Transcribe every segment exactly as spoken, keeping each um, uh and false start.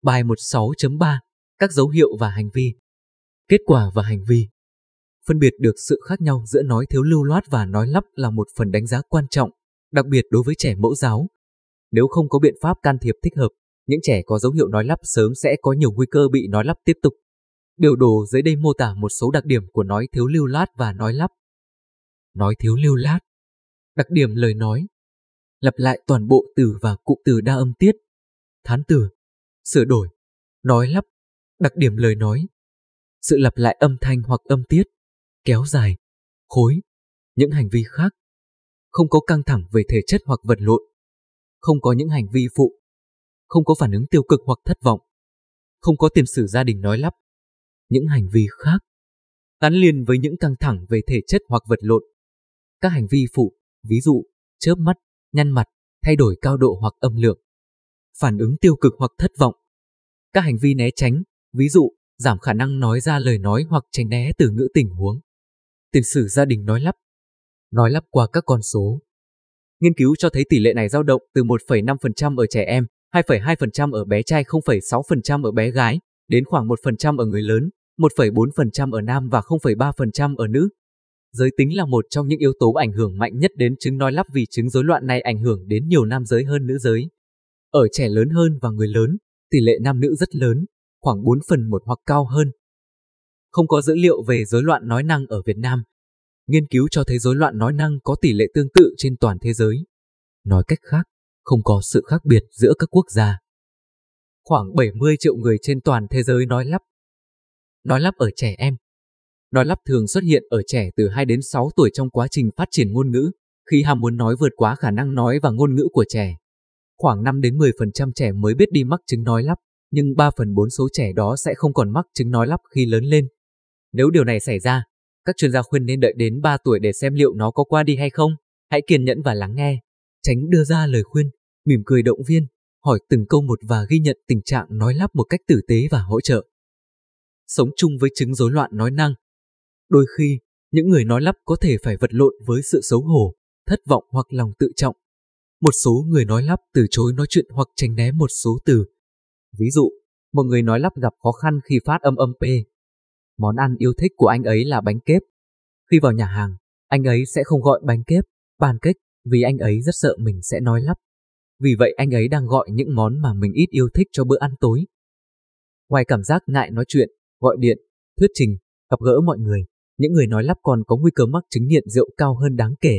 Bài mười sáu chấm ba. Các dấu hiệu và hành vi. Kết quả và hành vi. Phân biệt được sự khác nhau giữa nói thiếu lưu loát và nói lắp là một phần đánh giá quan trọng, đặc biệt đối với trẻ mẫu giáo. Nếu không có biện pháp can thiệp thích hợp, những trẻ có dấu hiệu nói lắp sớm sẽ có nhiều nguy cơ bị nói lắp tiếp tục. Biểu đồ dưới đây mô tả một số đặc điểm của nói thiếu lưu loát và nói lắp. Nói thiếu lưu loát. Đặc điểm lời nói. Lặp lại toàn bộ từ và cụm từ đa âm tiết. Thán từ. Sửa đổi. Nói lắp. Đặc điểm lời nói. Sự lặp lại âm thanh hoặc âm tiết. Kéo dài. Khối. Những hành vi khác. Không có căng thẳng về thể chất hoặc vật lộn. Không có những hành vi phụ. Không có phản ứng tiêu cực hoặc thất vọng. Không có tiền sử gia đình nói lắp. Những hành vi khác. Gắn liền với những căng thẳng về thể chất hoặc vật lộn. Các hành vi phụ, ví dụ, chớp mắt, nhăn mặt, thay đổi cao độ hoặc âm lượng. Phản ứng tiêu cực hoặc thất vọng. Các hành vi né tránh, ví dụ, giảm khả năng nói ra lời nói hoặc tránh né từ ngữ tình huống. Tiền sử gia đình nói lắp. Nói lắp qua các con số. Nghiên cứu cho thấy tỷ lệ này dao động từ một phẩy năm phần trăm ở trẻ em, hai phẩy hai phần trăm ở bé trai, không phẩy sáu phần trăm ở bé gái, đến khoảng một phần trăm ở người lớn, một phẩy bốn phần trăm ở nam và không phẩy ba phần trăm ở nữ. Giới tính là một trong những yếu tố ảnh hưởng mạnh nhất đến chứng nói lắp vì chứng rối loạn này ảnh hưởng đến nhiều nam giới hơn nữ giới. Ở trẻ lớn hơn và người lớn, tỷ lệ nam nữ rất lớn, khoảng bốn phần một hoặc cao hơn. Không có dữ liệu về rối loạn nói năng ở Việt Nam. Nghiên cứu cho thấy rối loạn nói năng có tỷ lệ tương tự trên toàn thế giới. Nói cách khác, không có sự khác biệt giữa các quốc gia. Khoảng bảy mươi triệu người trên toàn thế giới nói lắp. Nói lắp ở trẻ em. Nói lắp thường xuất hiện ở trẻ từ hai đến sáu tuổi trong quá trình phát triển ngôn ngữ, khi ham muốn nói vượt quá khả năng nói và ngôn ngữ của trẻ. Khoảng năm đến mười phần trăm trẻ mới biết đi mắc chứng nói lắp, nhưng ba phần bốn số trẻ đó sẽ không còn mắc chứng nói lắp khi lớn lên. Nếu điều này xảy ra, các chuyên gia khuyên nên đợi đến ba tuổi để xem liệu nó có qua đi hay không. Hãy kiên nhẫn và lắng nghe, tránh đưa ra lời khuyên, mỉm cười động viên, hỏi từng câu một và ghi nhận tình trạng nói lắp một cách tử tế và hỗ trợ. Sống chung với chứng rối loạn nói năng. Đôi khi, những người nói lắp có thể phải vật lộn với sự xấu hổ, thất vọng hoặc lòng tự trọng. Một số người nói lắp từ chối nói chuyện hoặc tránh né một số từ. Ví dụ, một người nói lắp gặp khó khăn khi phát âm âm P. Món ăn yêu thích của anh ấy là bánh kếp. Khi vào nhà hàng, anh ấy sẽ không gọi bánh kếp, pancake vì anh ấy rất sợ mình sẽ nói lắp. Vì vậy anh ấy đang gọi những món mà mình ít yêu thích cho bữa ăn tối. Ngoài cảm giác ngại nói chuyện, gọi điện, thuyết trình, gặp gỡ mọi người, những người nói lắp còn có nguy cơ mắc chứng nghiện rượu cao hơn đáng kể.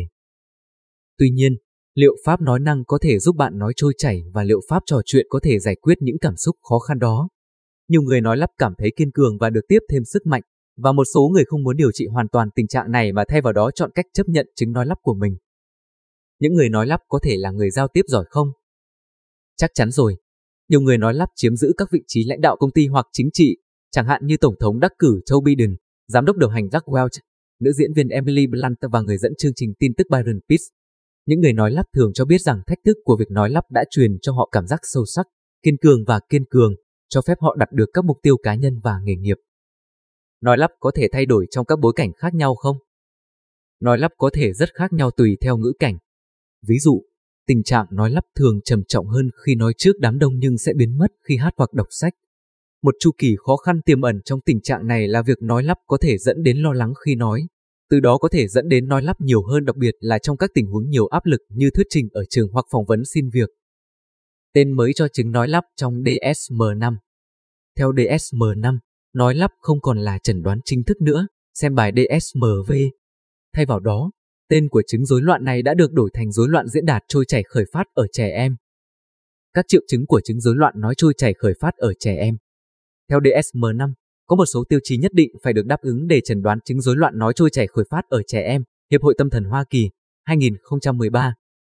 Tuy nhiên, liệu pháp nói năng có thể giúp bạn nói trôi chảy và liệu pháp trò chuyện có thể giải quyết những cảm xúc khó khăn đó. Nhiều người nói lắp cảm thấy kiên cường và được tiếp thêm sức mạnh, và một số người không muốn điều trị hoàn toàn tình trạng này mà thay vào đó chọn cách chấp nhận chứng nói lắp của mình. Những người nói lắp có thể là người giao tiếp giỏi không? Chắc chắn rồi. Nhiều người nói lắp chiếm giữ các vị trí lãnh đạo công ty hoặc chính trị, chẳng hạn như Tổng thống đắc cử Joe Biden, Giám đốc điều hành Jack Welch, nữ diễn viên Emily Blunt và người dẫn chương trình tin tức Byron Pitts. Những người nói lắp thường cho biết rằng thách thức của việc nói lắp đã truyền cho họ cảm giác sâu sắc, kiên cường và kiên cường, cho phép họ đạt được các mục tiêu cá nhân và nghề nghiệp. Nói lắp có thể thay đổi trong các bối cảnh khác nhau không? Nói lắp có thể rất khác nhau tùy theo ngữ cảnh. Ví dụ, tình trạng nói lắp thường trầm trọng hơn khi nói trước đám đông nhưng sẽ biến mất khi hát hoặc đọc sách. Một chu kỳ khó khăn tiềm ẩn trong tình trạng này là việc nói lắp có thể dẫn đến lo lắng khi nói, từ đó có thể dẫn đến nói lắp nhiều hơn, đặc biệt là trong các tình huống nhiều áp lực như thuyết trình ở trường hoặc phỏng vấn xin việc. Tên mới cho chứng nói lắp trong D S M năm. Theo D S M năm, nói lắp không còn là chẩn đoán chính thức nữa, xem bài D S M V. Thay vào đó, tên của chứng rối loạn này đã được đổi thành rối loạn diễn đạt trôi chảy khởi phát ở trẻ em. Các triệu chứng của chứng rối loạn nói trôi chảy khởi phát ở trẻ em. Theo D S M năm, có một số tiêu chí nhất định phải được đáp ứng để chẩn đoán chứng rối loạn nói trôi chảy khởi phát ở trẻ em, Hiệp hội Tâm thần Hoa Kỳ, hai nghìn không trăm mười ba.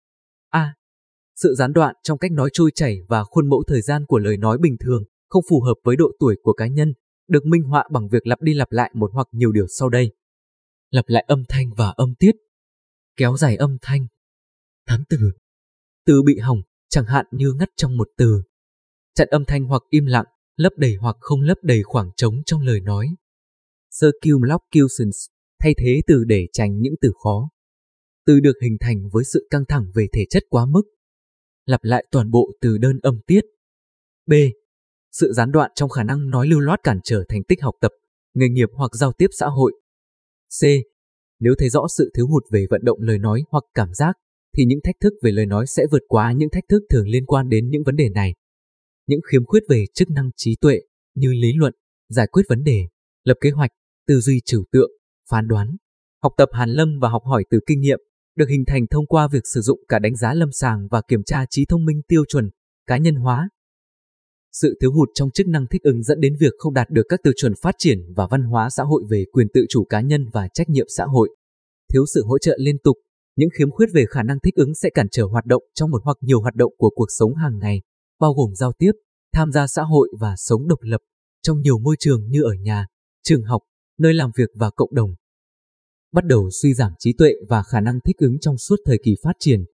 A. Sự gián đoạn trong cách nói trôi chảy và khuôn mẫu thời gian của lời nói bình thường, không phù hợp với độ tuổi của cá nhân, được minh họa bằng việc lặp đi lặp lại một hoặc nhiều điều sau đây. Lặp lại âm thanh và âm tiết. Kéo dài âm thanh. Thán từ. Từ bị hỏng, chẳng hạn như ngắt trong một từ. Chặn âm thanh hoặc im lặng, lấp đầy hoặc không lấp đầy khoảng trống trong lời nói. Circumlocutions, thay thế từ để tránh những từ khó. Từ được hình thành với sự căng thẳng về thể chất quá mức. Lặp lại toàn bộ từ đơn âm tiết. B. Sự gián đoạn trong khả năng nói lưu loát cản trở thành tích học tập, nghề nghiệp hoặc giao tiếp xã hội. C. Nếu thấy rõ sự thiếu hụt về vận động lời nói hoặc cảm giác, thì những thách thức về lời nói sẽ vượt quá những thách thức thường liên quan đến những vấn đề này. Những khiếm khuyết về chức năng trí tuệ như lý luận, giải quyết vấn đề, lập kế hoạch, tư duy trừu tượng, phán đoán, học tập hàn lâm và học hỏi từ kinh nghiệm được hình thành thông qua việc sử dụng cả đánh giá lâm sàng và kiểm tra trí thông minh tiêu chuẩn, cá nhân hóa. Sự thiếu hụt trong chức năng thích ứng dẫn đến việc không đạt được các tiêu chuẩn phát triển và văn hóa xã hội về quyền tự chủ cá nhân và trách nhiệm xã hội. Thiếu sự hỗ trợ liên tục, những khiếm khuyết về khả năng thích ứng sẽ cản trở hoạt động trong một hoặc nhiều hoạt động của cuộc sống hàng ngày, bao gồm giao tiếp, tham gia xã hội và sống độc lập trong nhiều môi trường như ở nhà, trường học, nơi làm việc và cộng đồng. Bắt đầu suy giảm trí tuệ và khả năng thích ứng trong suốt thời kỳ phát triển,